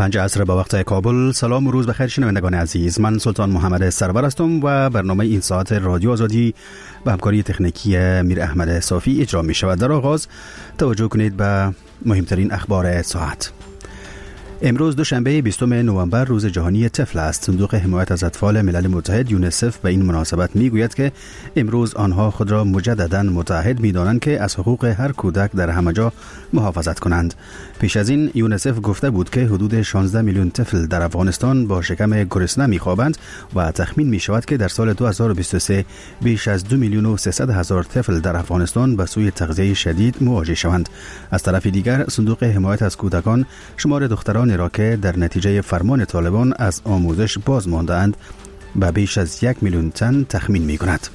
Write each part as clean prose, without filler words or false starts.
5 عصر با وقت کابل. سلام و روز بخیر شنوندگان عزیز، من سلطان محمد سرور هستم و برنامه این ساعت رادیو آزادی با همکاری تکنیکی میر احمد صافی اجرا می شود. در آغاز توجه کنید به مهمترین اخبار ساعت. امروز دوشنبه 20 نوامبر روز جهانی طفل است. صندوق حمایت از اطفال ملل متحد یونیسف به این مناسبت میگوید که امروز آنها خود را مجددا متعهد می‌دانند که از حقوق هر کودک در همه جا محافظت کنند. پیش از این یونیسف گفته بود که حدود 16 میلیون طفل در افغانستان با شکم گرسنه می‌خوابند و تخمین می‌شود که در سال 2023 بیش از 2 میلیون و 300 هزار طفل در افغانستان به سوی تغذیه شدید مواجه شوند. از طرف دیگر صندوق حمایت از کودکان شمار دختران را که در نتیجه فرمان طالبان از آموزش باز مانده‌اند به بیش از 1 میلیون تن تخمین می‌کند.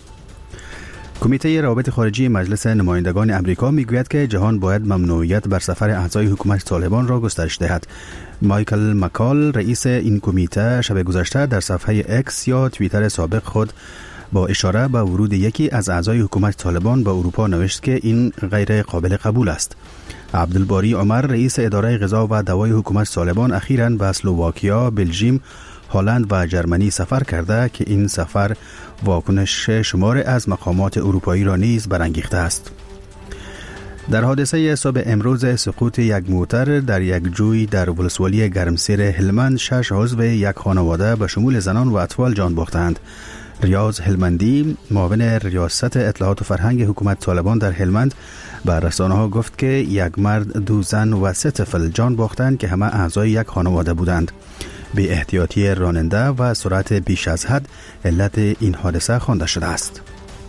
کمیته روابط خارجی مجلس نمایندگان امریکا میگوید که جهان باید ممنوعیت بر سفر اعضای حکومت طالبان را گسترش دهد. مایکل مکال رئیس این کمیته شب گذشته در صفحه اکس یا توییتر سابق خود با اشاره به ورود یکی از اعضای حکومت طالبان به اروپا نوشت که این غیر قابل قبول است. عبدالباری عمر رئیس اداره غذا و دوای حکومت طالبان اخیراً به اسلواکیا، بلژیم، هلند و جرمنی سفر کرده که این سفر واکنش شمار از مقامات اروپایی را نیز برانگیخته است. در حادثه صبح امروز سقوط یک موتر در یک جوی در ولسوالی گرمسیر هلمند 6 عضو یک خانواده به شمول زنان و اطفال جان باختند. ریاض هلمندی معاون ریاست اطلاعات و فرهنگ حکومت طالبان در هلمند به رسانه‌ها گفت که یک مرد، 2 زن و 3 طفل جان باختند که همه اعضای یک خانواده بودند. بی احتیاطی راننده و سرعت بیش از حد علت این حادثه خوانده شده است.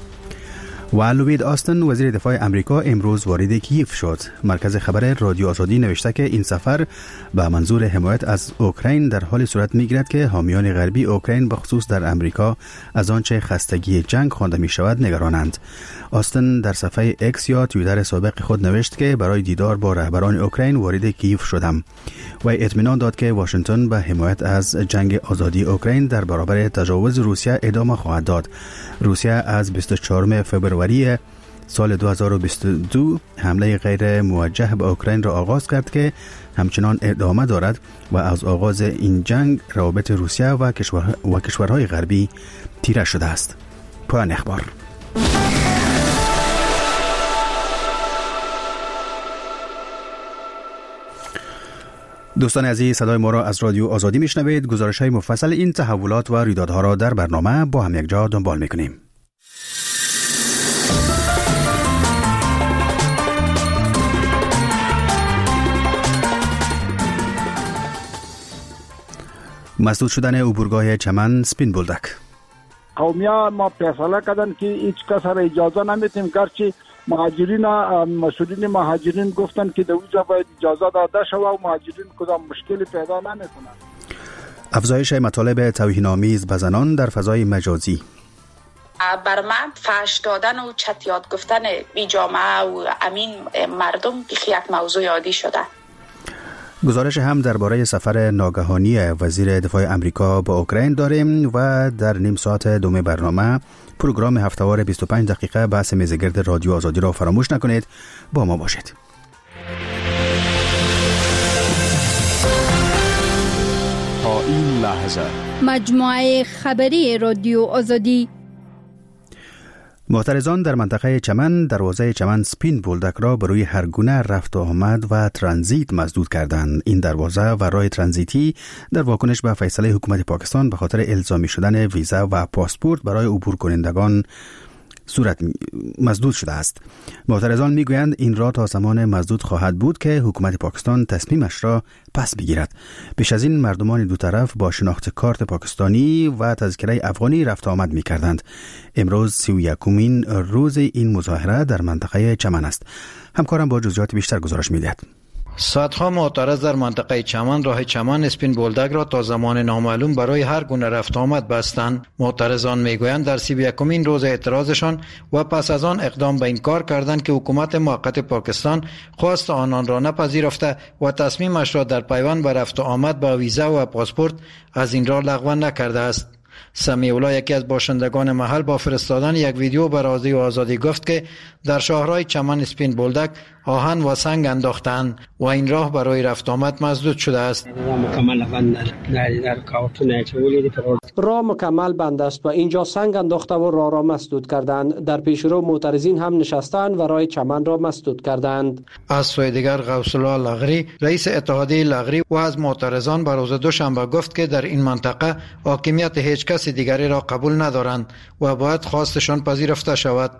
و لوید آستن وزیر دفاع امریکا امروز وارد کیف شد. مرکز خبر رادیو آزادی نوشته که این سفر به منظور حمایت از اوکراین در حال صورت می‌گیرد که حامیان غربی اوکراین به خصوص در امریکا از آنچه خستگی جنگ خوانده می‌شود نگرانند. آستن در صفحه اکس یا توییتر سابق خود نوشت که برای دیدار با رهبران اوکراین وارد کیف شدم و اطمینان داد که واشنگتن به حمایت از جنگ آزادی اوکراین در برابر تجاوز روسیه ادامه خواهد داد. روسیه از 24 فوریه سال 2022 حمله غیر موجه به اوکراین را آغاز کرد که همچنان ادامه دارد و از آغاز این جنگ روابط روسیه و کشورهای غربی تیره شده است. پایان اخبار. دوستان عزیز، صدای ما را از رادیو آزادی میشنوید. گزارش‌های مفصل این تحولات و رویدادها را در برنامه با هم یک جا دنبال میکنیم. مسدود شدن عبورگاه چمن سپین بولدک. قومی‌ها ما فیصله کردن که هیچ کس را اجازه نمیدیم، گرچه مهاجرین مسئولین مهاجرین گفتن که دویجا باید اجازه داده شود و مهاجرین کدام مشکلی پیدا نمیکنند. افزایش مطالب توهین‌آمیز به زنان در فضای مجازی. بر من فحش دادن و چتیات گفتن بی جامعه و امین مردم یک موضوع عادی شده. گزارش هم درباره سفر ناگهانی وزیر دفاع امریکا به اوکراین داریم و در نیم ساعت دوم برنامه پروگرام هفته‌وار 25 دقیقه بحث میزگرد رادیو آزادی را فراموش نکنید. با ما باشید. تا این لحظه مجموعه خبری رادیو آزادی. معترضان در منطقه چمن دروازه چمن سپین بولدک را برای هر گونه رفت و آمد و ترانزیت مسدود کردند. این دروازه و راه ترانزیتی در واکنش به فیصله حکومت پاکستان به خاطر الزامی شدن ویزا و پاسپورت برای عبور کنندگان مسدود شده است. معترضان میگویند این راه تا زمان مسدود خواهد بود که حکومت پاکستان تصمیمش را پس بگیرد. پیش از این مردمان دو طرف با شناخت کارت پاکستانی و تذکره افغانی رفت آمد میکردند. امروز 31مین روز این مظاهره در منطقه چمن است. همکارم با جزئیات بیشتر گزارش میدهد. صدها معترض در منطقه چمن راه چمن سپین بولدک را تا زمان نامعلوم برای هر گونه رفت آمد بستند. معترضان میگویند در 31مین روز اعتراضشان و پس از آن اقدام به این کار کردند که حکومت موقت پاکستان خواست آنان را نپذیرفته و تصمیمش را در پیوند به رفت آمد با ویزا و پاسپورت از این راه لغو نکرده است. سمیع‌الله یکی از باشندگان محل با فرستادن یک ویدیو به رادیو آزادی گفت که در شاهراه چمن سپین بولدک آهن و سنگ انداختند و این راه برای رفت آمد مسدود شده است. راه مکمل بند است و اینجا سنگ انداخته و راه را مسدود کردند. در پیشرو معترضین هم نشستند و راه چمن را مسدود کردند. از سوی دیگر غوث الله لغری رئیس اتحادیه لغری و از معترضان بر روز دوشنبه گفت که در این منطقه حاکمیت هیچ کس دیگری را قبول ندارند و باید خواستشان پذیرفته شود.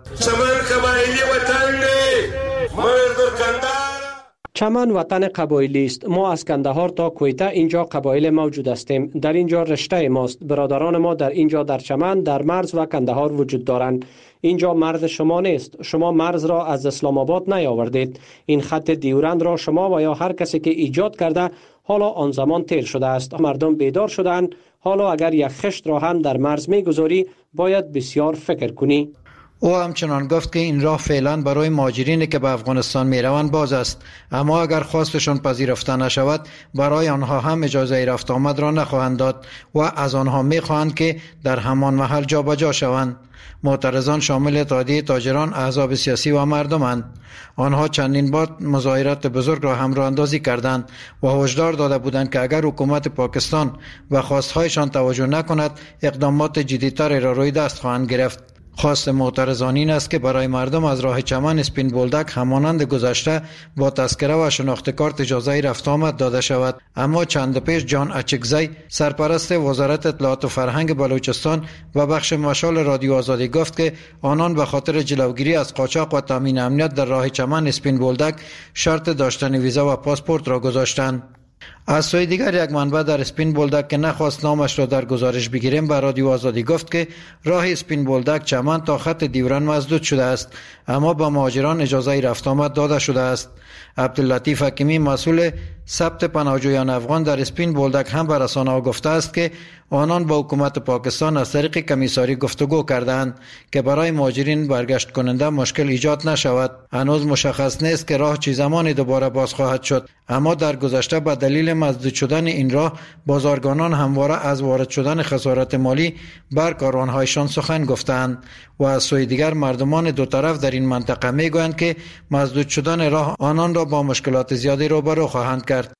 چمن وطن قبایلی است. ما از کندهار تا کویته اینجا قبایل موجود هستیم. در اینجا رشته ماست. برادران ما در اینجا در چمن، در مرز و کندهار وجود دارند. اینجا مرز شما نیست. شما مرز را از اسلام آباد نیاوردید. این خط دیورند را شما و یا هر کسی که ایجاد کرده حالا آن زمان تیر شده است. مردم بیدار شدند. حالا اگر یک خشت را هم در مرز میگذاری باید بسیار فکر کنی. او همچنان گفت که این راه فعلا برای مهاجرینی که به افغانستان می روند باز است، اما اگر خواستشان پذیرفته نشود برای آنها هم اجازه رفت آمد را نخواهند داد و از آنها می خواهند که در همان محل جابجا شوند. معترضان شامل اتحادیه تاجران، احزاب سیاسی و مردمند. آنها چندین بار مظاهرات بزرگ را همراه اندازی کردند و هشدار داده بودند که اگر حکومت پاکستان و خواستهایشان توجه نکند اقدامات جدی‌تری را روی دست خواهند گرفت. خواست معترضان این است که برای مردم از راه چمن اسپین بولدک همانند گذشته با تذکره و شناخت کارت اجازه رفت آمد داده شود، اما چند پیش جان اچکزی سرپرست وزارت اطلاعات و فرهنگ بلوچستان و بخش مشال رادیو آزادی گفت که آنان به خاطر جلوگیری از قاچاق و تامین امنیت در راه چمن اسپین بولدک شرط داشتن ویزا و پاسپورت را گذاشتند. از سوی دیگر یک منبع در اسپین بولدک که نخواست نامش را در گزارش بگیریم به رادیو آزادی گفت که راه اسپین بولدک چمن تا خط دیوران مسدود شده است، اما به مهاجران اجازه رفت آمد داده شده است. عبداللطیف حکیمی مسئول ثبت پناهجویان افغان در اسپین بولدک هم به رسانه‌ها گفته است که آنان با حکومت پاکستان از طریق کمیساری گفتگو کردند که برای مهاجرین برگشت کننده مشکل ایجاد نشود. هنوز مشخص نیست که راه چه زمانی دوباره باز خواهد شد، اما در گذشته به دلیل مسدود شدن این راه بازرگانان همواره از وارد شدن خسارت مالی بر کاروانهایشان سخن گفتند و از سوی دیگر مردمان دو طرف در این منطقه میگویند که مسدود شدن راه آنان را با مشکلات زیادی روبرو خواهند کرد.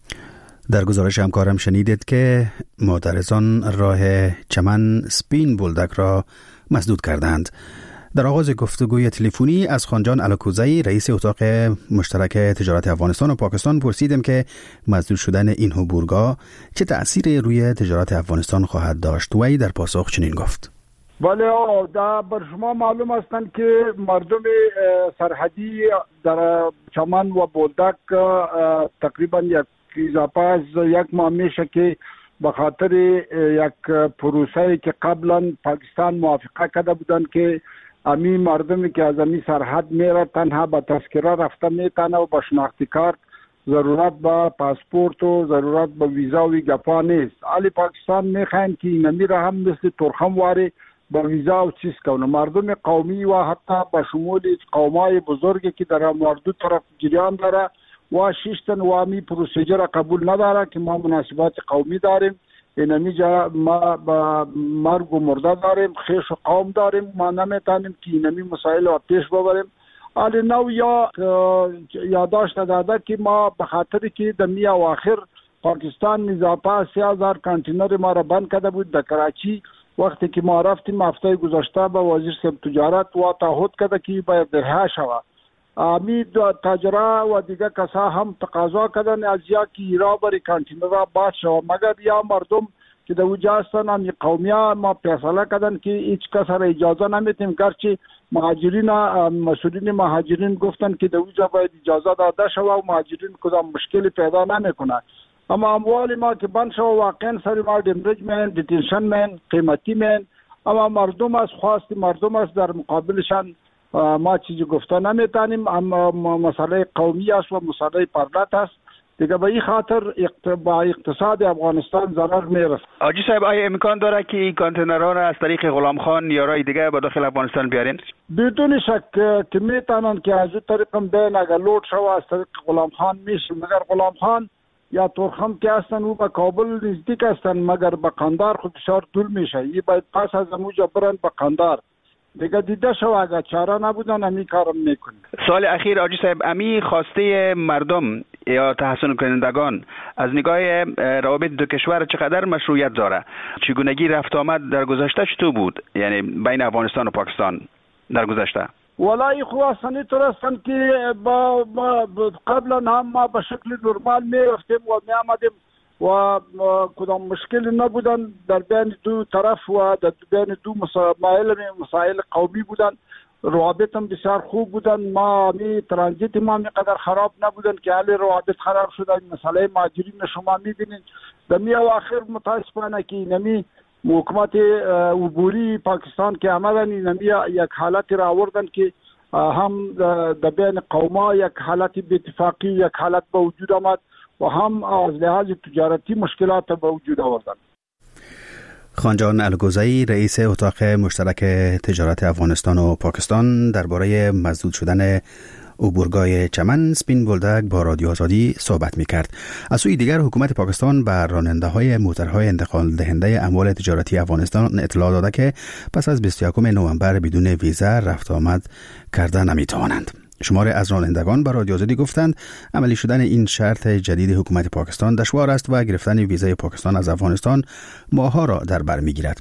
در گزارش همکارم شنیدید که معترضان راه چمن اسپین بولدک را مسدود کردند. در آغاز گفتگوی تلفنی از خانجان الکوزی رئیس اتاق مشترک تجارت افغانستان و پاکستان پرسیدم که مسدود شدن این عبورگاه چه تأثیری روی تجارت افغانستان خواهد داشت. وی در پاسخ چنین گفت: بله، بر شما معلوم هستند که مردم سرحدی در چمن و بولدک تقریبا اضافه از یک ماه میشه که به خاطر یک پروسه‌ای که قبلا پاکستان موافقه کرده بودند که امی مردمی که از امی سرحد میره تنها با تذکره رفته میتونه و با شناختی کارت ضرورت به پاسپورت و ضرورت به ویزا و گپا نیست. علی پاکستان میخواین که این امی را هم مثل ترخم واری با ویزا و چیز کنه. مردم قومی و حتی با شمول قومای بزرگی که در مردو طرف جریان داره و شیشتن و امی پروسیجر قبول نداره که ما مناسبات قومی داریم، اینمی جا ما با مرگ و مرده داریم، خیش و قوم داریم، ما نمیتونیم که اینمی مسائل را پیش ببریم. حالی نو یا یادداشت داده که ما به خاطر که در میه و آخر پاکستان اضافه 30,000 کانتینر ما را بند کرده بود در کراچی. وقتی که ما رفتیم هفته گذشته با وزیر صاحب تجارت و تعهد کرده که باید رها شود. امید تاجرا و دیگر کسا هم تقاضا کردن از یا که ایرا بری کانتینر را باز شود، مگر یا مردم که در اوجا هستن هم قومیا ما فیصله کردن که هیچ کس را اجازه نمیتیم، گرچه مهاجرین مسئولین مهاجرین گفتن که در اوجا باید اجازه داده شود و مهاجرین کدام مشکلی پیدا نمیکنه، اما اموال ما که بند شود واقعا سری ما دمرج من دیتنشن من قیمتی من، اما مردم از خواست مردم است در مقابلشان ما چیزی گفته نمیتونیم. اما مسئله قومی است و مسئله پردت است دیگه، به این خاطر با اقتصاد افغانستان ضرر میرسه. حاجی صاحب آیا امکان داره که این کانتینرها را از طریق غلام خان یا راه دیگه به داخل افغانستان بیارین؟ بدون شک که میتونن که از این طریق هم بین اگر لود شو از طریق غلام خان میشه، مگر غلام خان یا ترخم که هستن او به کابل نزدیک هستن، مگر به قندار خود بسیار دور میشه. این باید پس از اموجا برن به قندار. دیگه دیده شو اگر چاره نبودن امی کارم میکنه. سال اخیر آجی صاحب امی خواسته مردم یا تحسن کنندگان از نگاه روابط دو کشور چقدر مشروعیت داره؟ چگونگی رفت آمد در گذشته چطور بود؟ یعنی بین افغانستان و پاکستان در گذشته؟ والله خو اصلا طور هستن که با قبلا هم ما به شکل نرمال میرفتیم و میامدیم و کدام مشکلی نبودن در بین دو طرف و در بین دو مسائل قومی بودن. روابط هم بسیار خوب بودن. ما ترانزیت ما قدر خراب نبودن که حالی روابط خراب شده. مسئله مهاجرین شما میبینید در اواخر متاسفانه که نمی حکومت عبوری پاکستان که آمدن نمی یک حالتی را آوردن که هم در بین قوما یک حالتی به اتفاقی یک حالت به وجود آمد و هم از لحاظ تجارتی مشکلات به وجود آوردن. خانجان الگوزایی رئیس اتاق مشترک تجارت افغانستان و پاکستان درباره مسدود شدن عبورگاه چمن سپین بولدک با رادیو آزادی صحبت می‌کرد. از سوی دیگر حکومت پاکستان بر راننده‌های موترهای انتقال دهنده اموال تجارتی افغانستان اطلاع داده که پس از 21 نوامبر بدون ویزا رفت آمد کرده نمی‌توانند. شماره از رانندگان به رادیو آزادی گفتند عملی شدن این شرط جدید حکومت پاکستان دشوار است و گرفتن ویزای پاکستان از افغانستان ماه‌ها را در بر می‌گیرد.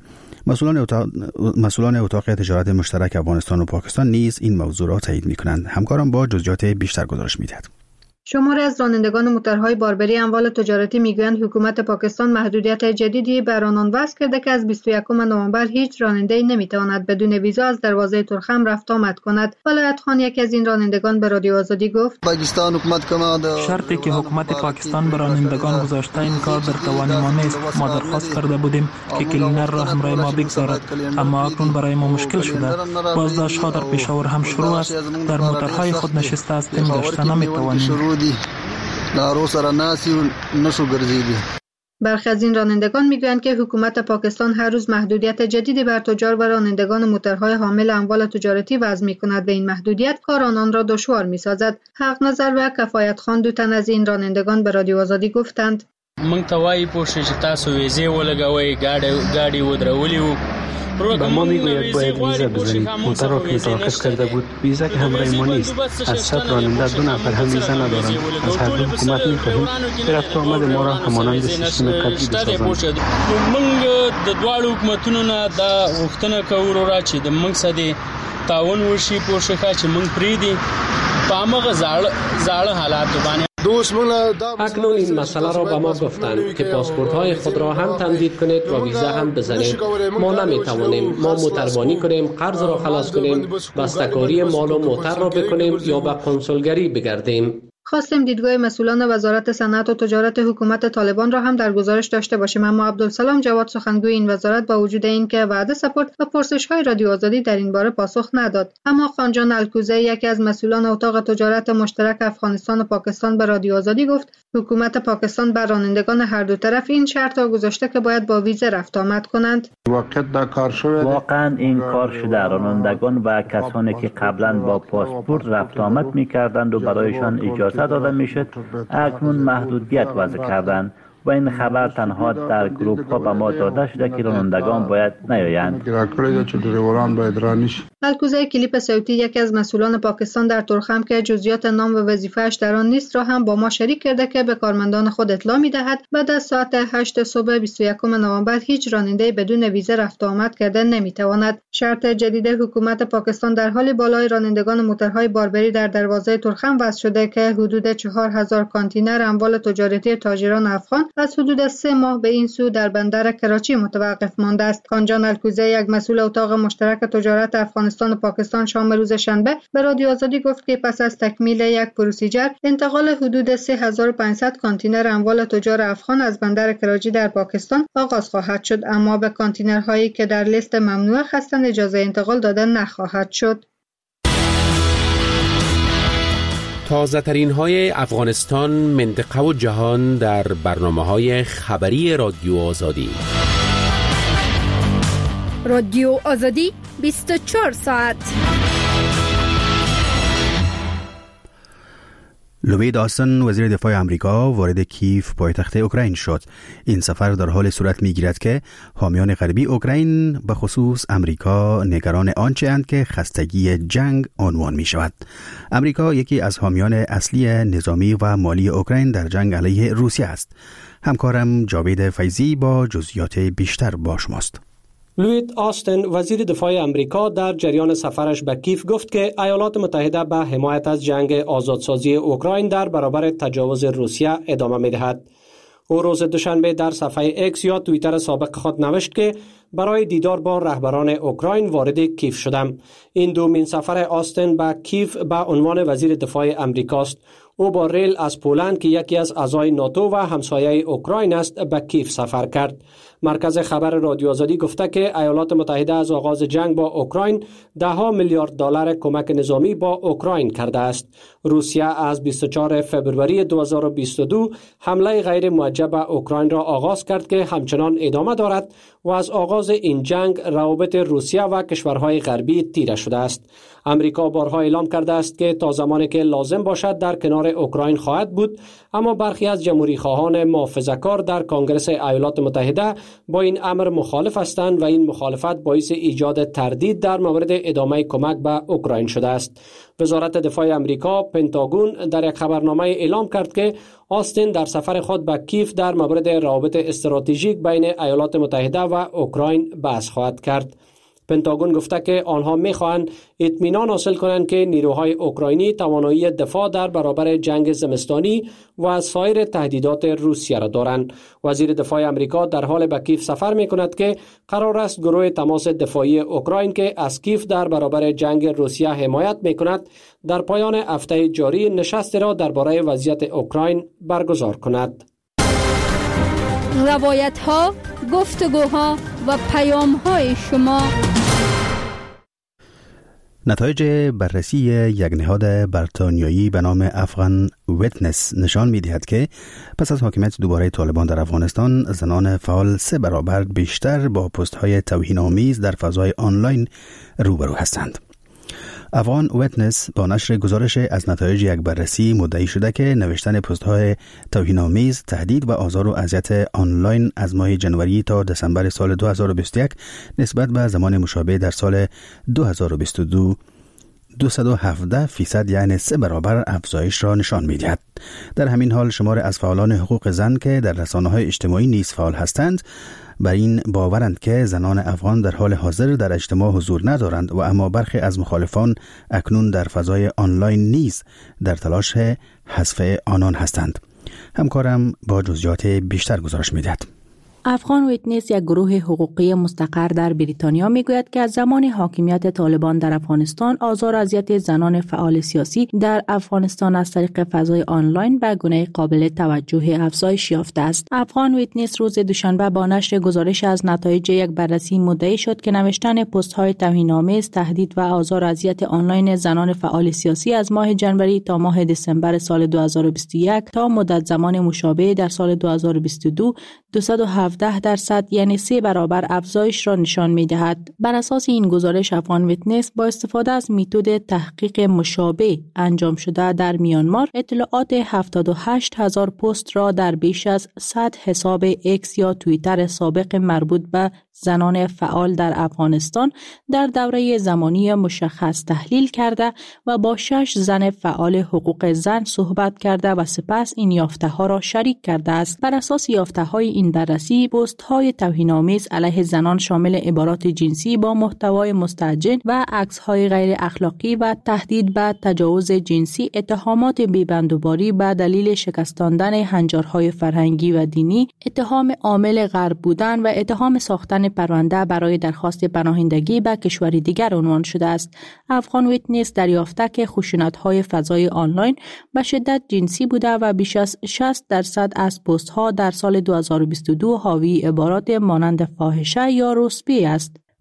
مسئولان اتاق تجارت مشترک افغانستان و پاکستان نیز این موضوع را تایید می‌کنند. همکارم با جزئیات بیشتر گزارش می‌دهد. شماری از رانندگان موترهای باربری اموال تجارتی میگویند حکومت پاکستان محدودیت جدیدی بر آنان وضع کرده که از 21 نوامبر هیچ راننده‌ای نمیتواند بدون ویزا از دروازه ترخم رفت آمد کند. ولایت خان یکی از این رانندگان به رادیو آزادی گفت پاکستان حکومت شرطی که حکومت پاکستان بر رانندگان گذاشته این کار در توان ما نیست. ما درخواست کرده بودیم که کلینر را همراه ما بگذارد اما اکنون برای ما مشکل شده. بازداشت‌ها در پشاور هم شروع است. در موترهای خود نشسته هستیم گشته نمیتوانیم. برخی از این رانندگان میگویند که حکومت پاکستان هر روز محدودیت جدیدی بر تجار و رانندگان موترهای حامل اموال تجارتی وضع می‌کند و این محدودیت کار آنان را دشوار می‌سازد. حق نظر و کفایت خان دو تن از این رانندگان به رادیو آزادی گفتند موږ ته وایي پوه چې تاسو ویزې ولګوئ ګاډي ودرولي وو. به ما میگوید باید ویزا بزنید. موتر را که متوقف کرده بود ویزا که همراه ما نیست. از 100 راننده 2 نفر هم ویزا ندارند. از هر دو حکومت میخواهیم که رفت آمد ما را همانند سیستم قبلی بسازند. موږ د دواړو حکومتونو نه دا غوښتنه کوو را چې د موږ سره تعاون وشي پوه شو چې موږ پریدي په هغه زاړه حالات باندې. اکنون این مسئله را به ما گفتند که پاسپورت های خود را هم تمدید کنید و ویزا هم بزنید. ما نمیتوانیم. ما موتربانی کنیم، قرض را خلاص کنیم، بسته‌کاری مال و موتر را بکنیم یا به کنسولگری بگردیم. خواستیم دیدگاه مسئولان وزارت صنعت و تجارت حکومت طالبان را هم در گزارش داشته باشیم، اما عبدالسلام جواد سخنگوی این وزارت با وجود اینکه وعده سپرد و پرسش‌های رادیو آزادی در این باره پاسخ نداد. اما خانجان الکوزی یکی از مسئولان اتاق تجارت مشترک افغانستان و پاکستان به رادیو آزادی گفت حکومت پاکستان بر رانندگان هر دو طرف این شرط را گذاشته که باید با ویزا رفت آمد کنند. واقعا این کار شده. رانندگان و کسانی که قبلا با پاسپورت رفت آمد می‌کردند و برایشان اجازه داده میشد اکنون محدودیت وضع کردند و این خبر تنها در گروپ ها به ما داده شده که رانندگان باید نیایند. الکوزی کلیپ صوتی یکی از مسئولان پاکستان در ترخم که جزئیات نام و وظیفه‌اش در آن نیست را هم با ما شریک کرده که به کارمندان خود اطلاع می‌دهد بعد از ساعت 8 صبح 21 نوامبر هیچ راننده بدون ویزا رفت و آمد کرده نمی‌تواند. شرط جدید حکومت پاکستان در حال بالای رانندگان موترهای باربری در دروازه ترخم وضع شده که حدود 4000 کانتینر اموال تجارتی تاجران افغان از حدود 3 ماه به این سو در بندر کراچی متوقف مانده است. خانجان الکوزی یک مسئول اتاق مشترک تجارت افغانستان و پاکستان شام روز شنبه به رادیو آزادی گفت که پس از تکمیل یک پروسیجر انتقال حدود 3500 کانتینر اموال تجار افغان از بندر کراچی در پاکستان آغاز خواهد شد، اما به کانتینرهایی که در لیست ممنوع هستند اجازه انتقال داده نخواهد شد. تازه ترین های افغانستان، منطقه و جهان در برنامه‌های خبری رادیو آزادی. رادیو آزادی 24 ساعت. لوید آستن وزیر دفاع آمریکا وارد کیف پایتخت اوکراین شد. این سفر در حال صورت می‌گیرد که حامیان غربی اوکراین به خصوص آمریکا نگران آنچه اند که خستگی جنگ عنوان می‌شود. آمریکا یکی از حامیان اصلی نظامی و مالی اوکراین در جنگ علیه روسیه است. همکارم جاوید فیضی با جزئیات بیشتر با شماست. لوید آستن وزیر دفاع آمریکا در جریان سفرش به کیف گفت که ایالات متحده به حمایت از جنگ آزادسازی اوکراین در برابر تجاوز روسیه ادامه می‌دهد. او روز دوشنبه در صفحه اکس یا توییتر سابق خود نوشت که برای دیدار با رهبران اوکراین وارد کیف شدم. این دومین سفر آستن به کیف به عنوان وزیر دفاع آمریکاست. او با ریل از پولند که یکی از اعضای ناتو و همسایه اوکراین است به کیف سفر کرد. مرکز خبر رادیو آزادی گفته که ایالات متحده از آغاز جنگ با اوکراین $10 میلیارد کمک نظامی با اوکراین کرده است. روسیه از 24 فبروری 2022 حمله غیر موجه به اوکراین را آغاز کرد که همچنان ادامه دارد و از آغاز این جنگ روابط روسیه و کشورهای غربی تیره شده است. امریکا بارها اعلام کرده است که تا زمانی که لازم باشد در کنار اوکراین خواهد بود، اما برخی از جمهوری خواهان محافظه‌کار در کنگره ایالات متحده با این امر مخالف هستند و این مخالفت باعث ایجاد تردید در مورد ادامه کمک به اوکراین شده است. وزارت دفاع آمریکا پنتاگون در یک خبرنامه اعلام کرد که آستن در سفر خود به کیف در مورد روابط استراتژیک بین ایالات متحده و اوکراین بحث خواهد کرد. پنتاگون گفته که آنها می‌خواهند اطمینان حاصل کنند که نیروهای اوکراینی توانایی دفاع در برابر جنگ زمستانی و سایر تهدیدات روسیه را دارند. وزیر دفاع آمریکا در حال به کیف سفر می‌کند که قرار است گروه تماس دفاعی اوکراین که از کیف در برابر جنگ روسیه حمایت می‌کند در پایان هفته جاری نشستی را درباره وضعیت اوکراین برگزار کند. روایت‌ها، گفتگوها و پیام‌های شما. نتایج بررسی یک نهاد بریتانیایی به نام افغان ویتنس نشان می‌دهد که پس از حاکمیت دوباره طالبان در افغانستان، زنان فعال 3 برابر بیشتر با پست‌های توهین‌آمیز در فضای آنلاین روبرو هستند. افغان ویتنس با نشر گزارش از نتایج یک بررسی مدعی شده که نوشتن پست‌های توهین‌آمیز، تهدید و آزار و اذیت آنلاین از ماه جنوری تا دسامبر سال 2021 نسبت به زمان مشابه در سال 2022 217% یعنی 3 برابر افزایش را نشان می‌دهد. در همین حال شمار از فعالان حقوق زن که در رسانه‌های اجتماعی نیز فعال هستند بر این باورند که زنان افغان در حال حاضر در اجتماع حضور ندارند و اما برخی از مخالفان اکنون در فضای آنلاین نیز در تلاش حذف آنان هستند. همکارم با جزئیات بیشتر گزارش می‌دهد. افغان ویتنس یک گروه حقوقی مستقر در بریتانیا میگوید که از زمان حاکمیت طالبان در افغانستان آزار و اذیت زنان فعال سیاسی در افغانستان از طریق فضای آنلاین به گونه قابل توجه افزایش یافته است. افغان ویتنس روز دوشنبه با نشر گزارش از نتایج یک بررسی مدعی شد که نوشتن پست‌های توهین‌آمیز، تهدید و آزار و اذیت آنلاین زنان فعال سیاسی از ماه جنوری تا ماه دسامبر سال 2021 تا مدت زمان مشابه در سال 2022 217% یعنی 3 برابر افزایش را نشان می‌دهد. بر اساس این گزارش افغان ویتنس با استفاده از متد تحقیق مشابه انجام شده در میانمار اطلاعات 78,000 پست را در بیش از 100 حساب اکس یا توییتر سابق مربوط به زنان فعال در افغانستان در دوره زمانی مشخص تحلیل کرده و با 6 زن فعال حقوق زن صحبت کرده و سپس این یافته‌ها را شریک کرده است. بر اساس یافته‌های این بررسی پست‌های توهین‌آمیز علیه زنان شامل عبارات جنسی با محتوای مستهجن و عکس‌های غیر اخلاقی و تهدید به تجاوز جنسی، اتهامات بی‌بندوباری به دلیل شکستاندن هنجارهای فرهنگی و دینی، اتهام عامل غرب بودن و اتهام ساختن پرونده برای درخواست پناهندگی به کشوری دیگر عنوان شده است. افغان ویتنس دریافته که خشونت‌های فضای آنلاین به شدت جنسی بوده و بیش از 60% از پست‌ها در سال 2022 حاوی عبارات مانند فاحشه یا رسبی است.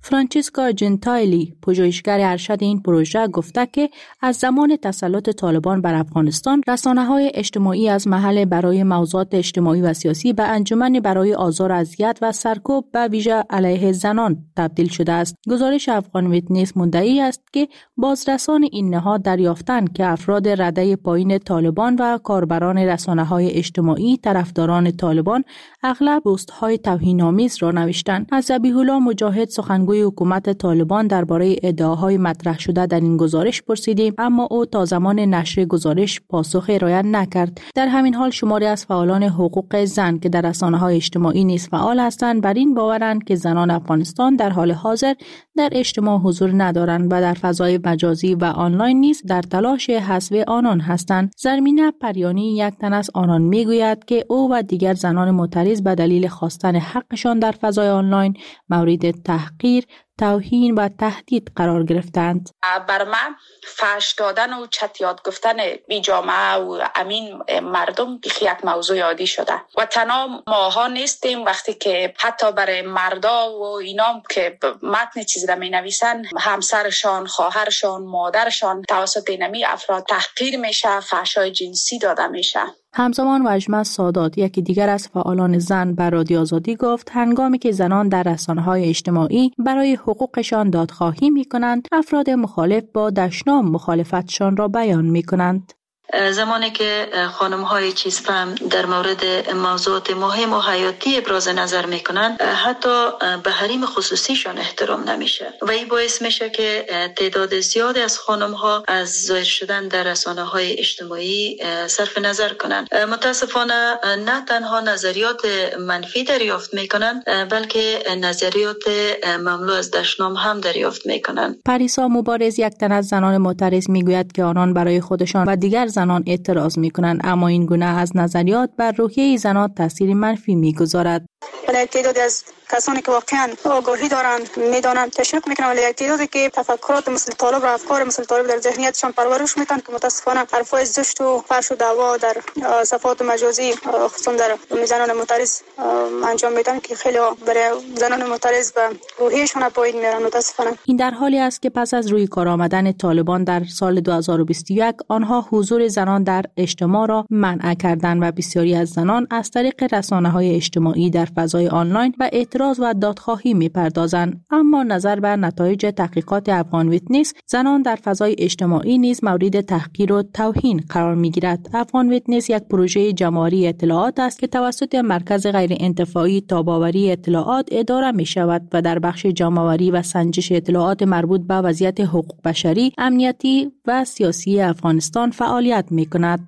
فرانچیسکا جنتایلی، پژوهشگر ارشد این پروژه، گفته که از زمان تسلط طالبان بر افغانستان، رسانه‌های اجتماعی از محل برای موضوعات اجتماعی و سیاسی به انجمن برای آزار و اذیت و سرکوب به ویژه علیه زنان تبدیل شده است. گزارش افغان ویتنس مدعی است که بازرسان این نهاد دریافتند که افراد رده پایین طالبان و کاربران رسانه‌های اجتماعی طرفداران طالبان اغلب پست‌های توهین‌آمیز را نوشتند. از ذبیح الله مجاهد، سخنگوی حکومت طالبان، درباره ادعاهای مطرح شده در این گزارش پرسیدیم، اما او تا زمان نشر گزارش پاسخ ارائه نکرد. در همین حال شماری از فعالان حقوق زن که در رسانه‌های اجتماعی نیز فعال هستند بر این باورند که زنان افغانستان در حال حاضر در اجتماع حضور ندارند و در فضای مجازی و آنلاین نیز در تلاش حذف آنان هستند. زرمینه پریانی، یک تن از آنان، میگوید که او و دیگر زنان معترض به دلیل خواستن حقشان در فضای آنلاین مورد تحقیر، توهین و تهدید قرار گرفتند. بر من فحش دادن و چتیات گفتن بی جامعه و امین مردم یک موضوع عادی شده و تنها ماها نیستیم. وقتی که حتی برای مردا و اینام که متن چیزی را می نویسن، همسرشان، خواهرشان، مادرشان توسط اینمی افراد تحقیر میشه، فحشای جنسی داده میشه. همزمان وجمه سادات، یکی دیگر از فعالان زن، بر رادیو آزادی گفت هنگامی که زنان در رسانه‌های اجتماعی برای حقوقشان دادخواهی می‌کنند، افراد مخالف با دشنام مخالفتشان را بیان می‌کنند. زمانی که خانم‌های چیزفهم در مورد موضوعات مهم و حیاتی ابراز نظر میکنن، حتی به حریم خصوصیشان احترام نمیشه و این باعث میشه که تعداد زیادی از خانم‌ها از ظاهر شدن در رسانه‌های اجتماعی صرف نظر کنند. متاسفانه نه تنها نظریات منفی دریافت میکنن، بلکه نظریات مملو از دشنام هم دریافت میکنن. پریسا مبارز، یک تن از زنان معترض، میگوید که آنان برای خودشان و دیگر زنان اعتراض میکنند، اما این گونه از نظریات بر روحیه زنان تاثیر منفی میگذارد. ولی تعدادی از کسانی که واقعا آگاهی دارند میدانند تشویق میکنند، ولی تعدادی که تفکرات مثل طالب و افکار مثل طالب در ذهنیتشان پرورش میکنند که متاسفانه حرفای زشت و فحش و دعوا در صفحات مجازی خصوصا در زنان معترض انجام میدن که خیلی برای زنان معترض و روحیه‌شان پایین میارن. متاسفانه این در حالی است که پس از روی کار آمدن طالبان در سال 2021 آنها حضور زنان در اجتماع را منع کردند و بسیاری از زنان از طریق رسانه‌های اجتماعی در فضای آنلاین و اعتراض و دادخواهی می‌پردازند. اما نظر بر نتایج تحقیقات افغان ویتنس، زنان در فضای اجتماعی نیز مورد تحقیر و توهین قرار می‌گیرد. افغان ویتنس یک پروژه جمع‌آوری اطلاعات است که توسط مرکز غیر انتفاعی تاب‌آوری اطلاعات اداره می‌شود و در بخش جمع‌آوری و سنجش اطلاعات مربوط به وضعیت حقوق بشری، امنیتی و سیاسی افغانستان فعالیت می‌کند.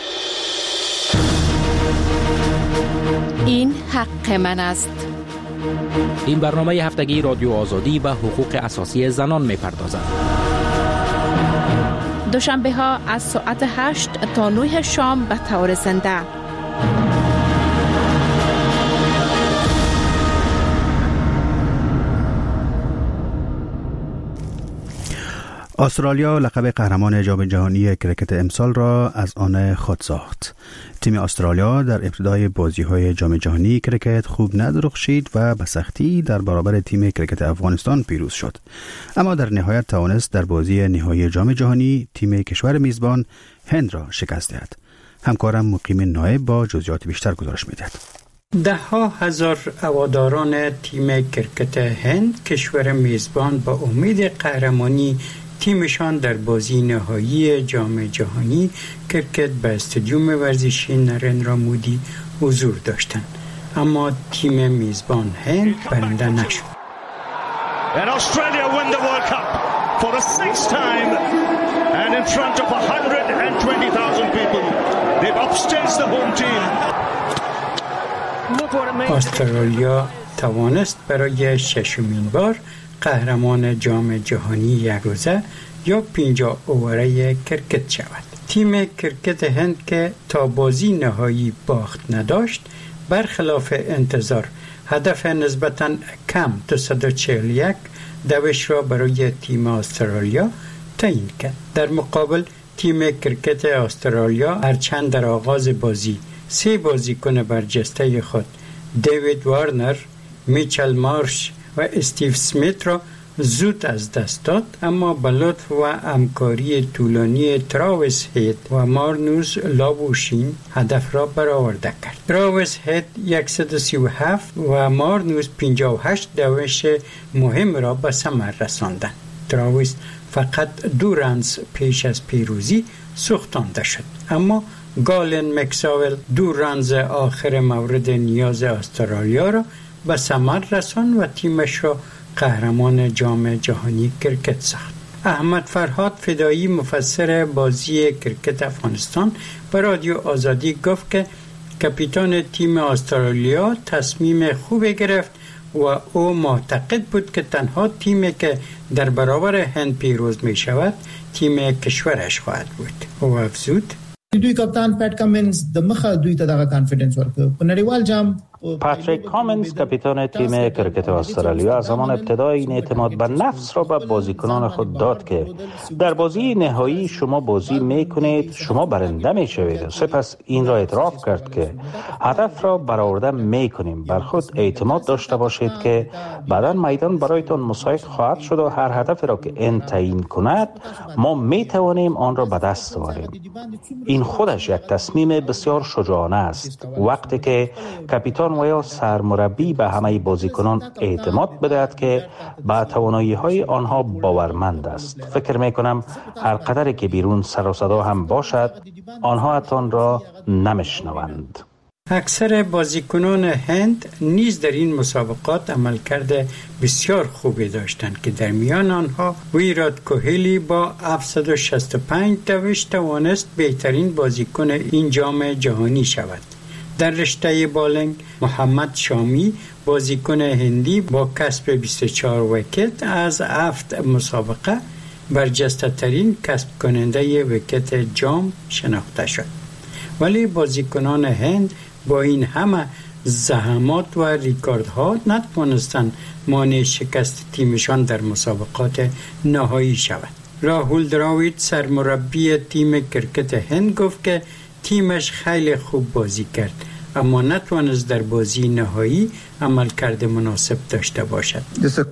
این حق من است. این برنامه هفتگی رادیو آزادی و حقوق اساسی زنان می‌پردازد. دوشنبه ها از ساعت 8 تا 9 شام به طور زنده. استرالیا لقب قهرمان جام جهانی کرکت امسال را از آن خود ساخت. تیم استرالیا در ابتدای بازی‌های جام جهانی کرکت خوب ندرخشید و به سختی در برابر تیم کرکت افغانستان پیروز شد. اما در نهایت توانست در بازی نهایی جام جهانی تیم کشور میزبان هند را شکست دهد. همکارم مقیم نایب با جزئیات بیشتر گزارش می‌دهد. ده‌ها هزار هواداران تیم کرکت هند، کشور میزبان، با امید قهرمانی تیمشان در بازی نهایی جام جهانی کرکت به استادیوم ورزشی نریندرا مودی حضور داشتند، اما تیم میزبان هند برنده نشد. And Australia win the World Cup for the sixth time and in front of 120,000 people. They've upstaged the home team. استرالیا توانست برای ششمین بار قهرمان جام جهانی یک روزه یا 50 اووره کرکت شود. تیم کرکت هند که تا بازی نهایی باخت نداشت، برخلاف انتظار هدف نسبتاً کم 241 دوش را برای تیم استرالیا تعیین کرد. در مقابل تیم کرکت استرالیا هرچند در آغاز بازی 3 بازیکن برجسته خود، دیوید وارنر، میچل مارش و استیو سمیت را زود از دست داد، اما به لطف و همکاری طولانی تراویس هید و مارنوس لاوشین هدف را برآورده کرد. تراویس هید 137 و مارنوس 58 دوش مهم را به ثمر رساندند. تراویس فقط 2 رنز پیش از پیروزی سوختانده شد، اما گالن مکساول 2 رنز آخر مورد نیاز استرالیا را به ثمر رساند و تیمش را قهرمان جام جهانی کرکت ساخت. احمد فرهاد فدایی مفسر بازی کرکت افغانستان به رادیو آزادی گفت که کاپیتان تیم استرالیا تصمیم خوبی گرفت و او معتقد بود که تنها تیمی که در برابر هند پیروز می شود تیم کشورش خواهد بود. او افزود دوی کپتان پټ کامنز د مخه دوی ته دغه کانفیډنس ورکړ په نړیوال جام. پاتریک کامنز کاپیتان تیم کرکت استرالیا از همان ابتدا این اعتماد به نفس را به بازیکنان خود داد که در بازی نهایی شما بازی میکنید، شما برنده میشوید. سپس این را اعتراف کرد که هدف را برآورده میکنیم. بر خود اعتماد داشته باشید که بعداً میدان برایتان مساعد خواهد شد و هر هدفی را که این تعیین کند ما میتوانیم آن را به دست آوریم. این خودش یک تصمیم بسیار شجاعانه است. وقتی که کاپیتان و یا سرمربی به همه بازیکنان اعتماد بدهد که به توانایی‌های آنها باورمند است. فکر می‌کنم هر قدری که بیرون سر و صدا هم باشد آنها آن را نمیشنوند. اکثر بازیکنان هند نیز در این مسابقات عملکرد بسیار خوبی داشتند که در میان آنها ویرات کوهلی با 765 دوش توانست بهترین بازیکن این جام جهانی شود. در رشته بالینگ محمد شامی بازیکن هندی با کسب 24 ویکت از 7 مسابقه برجسته ترین کسب کننده ویکت جام شناخته شد. ولی بازیکنان هند با این همه زحمات و ریکاردها نتوانستند مانع شکست تیمشان در مسابقات نهایی شود. راهول دراوید سرمربی تیم کرکت هند گفت که تیمش خیلی خوب بازی کرد، اما نتوانست در بازی نهایی عملکرد مناسب داشته باشد.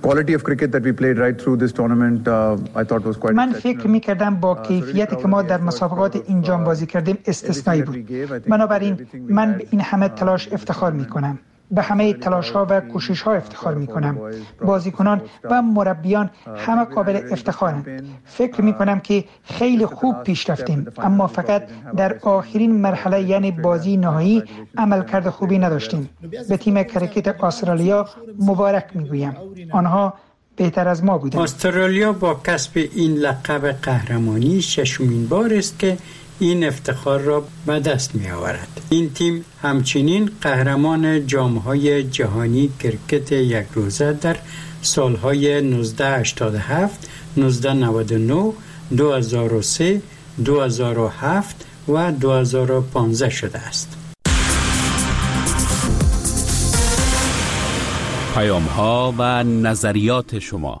من فکر می‌کردم با کیفیتی که ما در مسابقات این جام بازی کردیم استثنایی بود. بنابراین من به این همه تلاش افتخار می‌کنم. به همه تلاش‌ها و کوشش‌ها افتخار می‌کنم. بازیکنان و مربیان همه قابل افتخارند. فکر می‌کنم که خیلی خوب پیش رفتیم، اما فقط در آخرین مرحله یعنی بازی نهایی عملکرد خوبی نداشتیم. به تیم کرکت استرالیا مبارک می‌گویم. آنها بهتر از ما بودند. استرالیا با کسب این لقب قهرمانی ششمین بار است که این افتخار را به دست می آورد. این تیم همچنین قهرمان جام‌های جهانی کرکت یک روزه در سالهای 1987، 1999، 2003، 2007 و 2015 شده است. پیام‌ها و نظریات شما.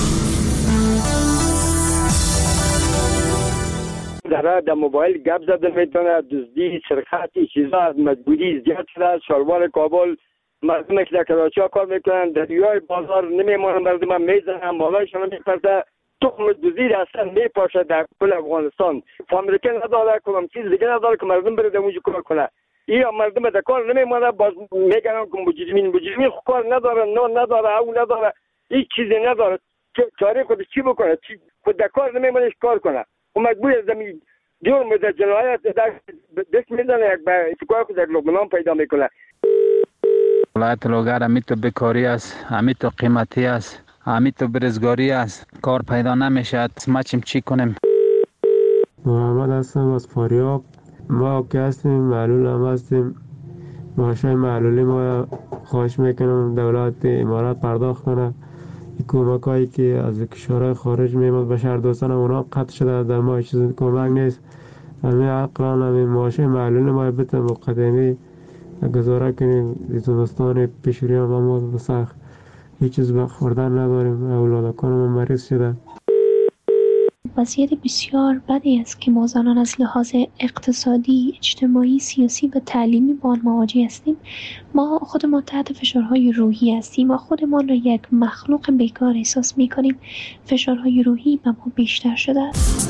در موبایل گپ زدن میتونه، دزدی، سرقت، چیزا از مجبوری زیاد شده. شلوار کابل مردم که در کراچی کار میکنن در یای بازار نمیمونن، مردم میزنن، مالایشون میپرسه. تخم دزدی اصلا میپاشه در کل افغانستان. فامیلیکن نداره، کدام چیز دیگه نداره که مردم بره در اونجا کار کنه. یا مردم در کار نمیمونه، باز میگن که مجرمین کار نداره، نان نداره، او نداره، هیچ چیزی نداره. چاره خود چی بکنه؟ خود در کار نمیمونه کار کنه. و مجبور زمین دیور مدر جنایت دست میدنه، یک به اتکار خود در لبنان پیدا میکنه. ولایت لوگر همیتو بکاری است، همیتو قیمتی است، همیتو برزگاری است، کار پیدا نمیشه. ما چی کنیم؟ محمد هستم از فاریاب. ما که هستیم معلول هم هستیم. معاشای معلولی ما خواهش میکنم دولت امارات پرداخت کنه. کمک هایی که از کشورهای خارج میمد به شهر دوستان اونا قطع شده، در ما چیز کمک نیست. همین عقلان همین معاشای معلول ما بتن مقدمی گزاره کنیم. زمستان پیشوری هم ما سخت هیچ چیز به خوردن نداریم. اولادکان ما مریض شده. وضعیت بسیار بدی است که ما زنان از لحاظ اقتصادی، اجتماعی، سیاسی و تعلیمی با آن مواجه هستیم. ما خودمان تحت فشارهای روحی هستیم. ما خودمان را یک مخلوق بیکار احساس می‌کنیم. فشارهای روحی به ما بیشتر شده است.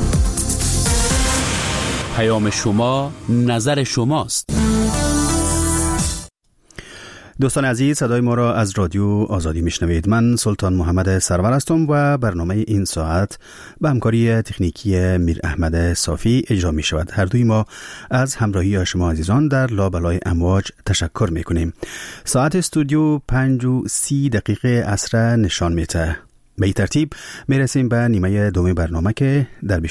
پیام شما، نظر شماست. دوستان عزیز، صدای ما را از رادیو آزادی میشنوید. من سلطان محمد سرور هستم و برنامه این ساعت به همکاری تکنیکی میر احمد صافی اجرا می شود. هر دوی ما از همراهی شما عزیزان در لابلای امواج تشکر می کنیم. ساعت استودیو 5:30 عصر نشان میده. به این ترتیب می رسیم به نیمه دوم برنامه که در